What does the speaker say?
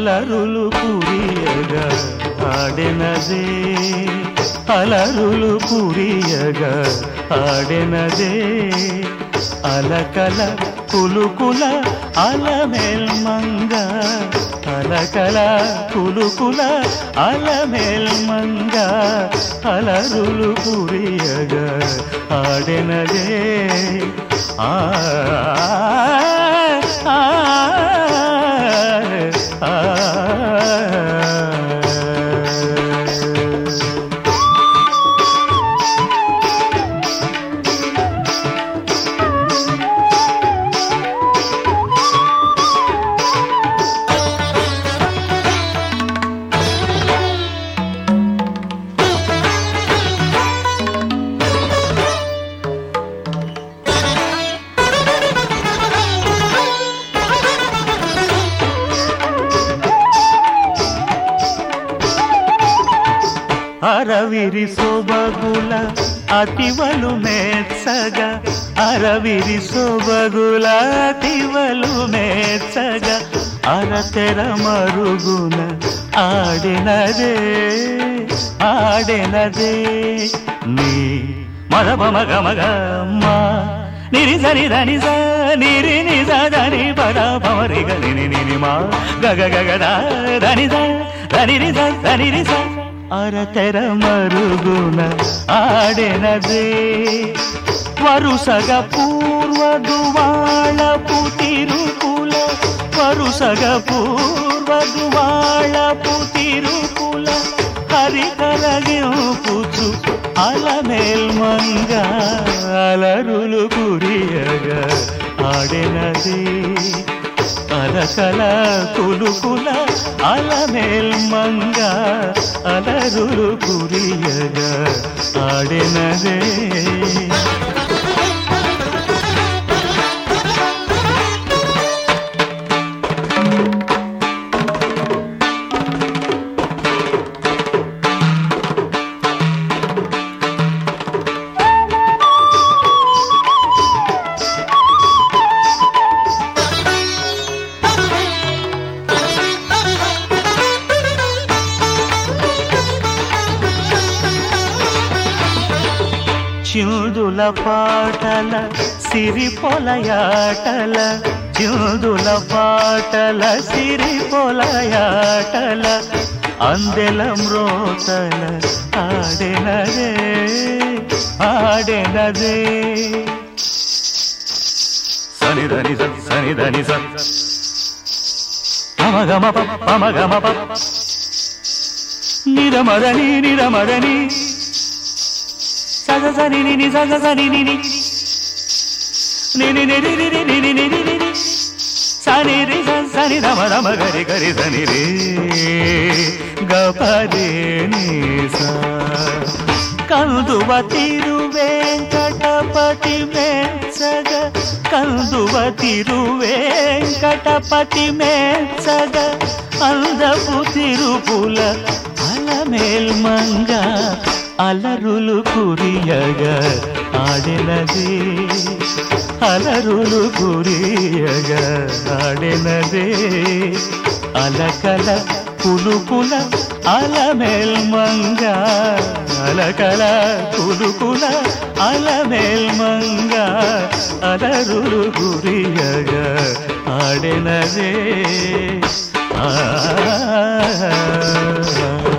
అలరులు కురియగా ఆడెనదే అలరులు కురియగా ఆడెనదే అలకల కులుకుల అలమేల్మంగ అలకల కులుకుల అలమేల్మంగ అలరులు కురియగా ఆడెనదే ఆ అరవిరి సొబగుల అతివలు మెచ్చగ అరవిరి సొబగుల అతివలు మెచ్చగ అరతెర మరుగున ఆడినదే ఆడినదే నీ మరమగమగ మా నిరి సని దని స నిరి నిజ దని పద పమరి గని ని మా గగ గగ దని స దని రి స దని రి స అరతెర మరుగున ఆడెనదే వరుసగ పూర్వదువాళపు తిరుపుల వరుసగ పూర్వదువాళపు తిరుపుల హరికరగింపుచు అలమేల్మంగ అలరులు కురియగా ఆడెనదే అలకల కులుకుల అలమేల్మంగ అలరులు కురియగా ఆడెనదే చిందుల పాటల సిరి పొలయాటల చిందుల పాటల సిరి పొలయాటల అందెల మ్రోతల ఆడెనదే ఆడెనదే సనిదని సనిదని పమగమ పమగమ నిరమదని నిరమదని సగసని ని సగసని ని ని ని ని ని ని సని రి సని రమ రమ గరి గరి సని రే గపదే ని సా కందువ తిరువేంకటపతి మెచ్చగ కందువ తిరువేంకటపతి మెచ్చగ అందపు తిరుపుల అలమేల్మంగ అలరులు కురియగా ఆడెనదే అలరులు కురియగా ఆడెనదే అలకల కులుకుల అలమేల్మంగ అలకల కులుకుల అలమేల్మంగ అలరులు కురియగా ఆడెనదే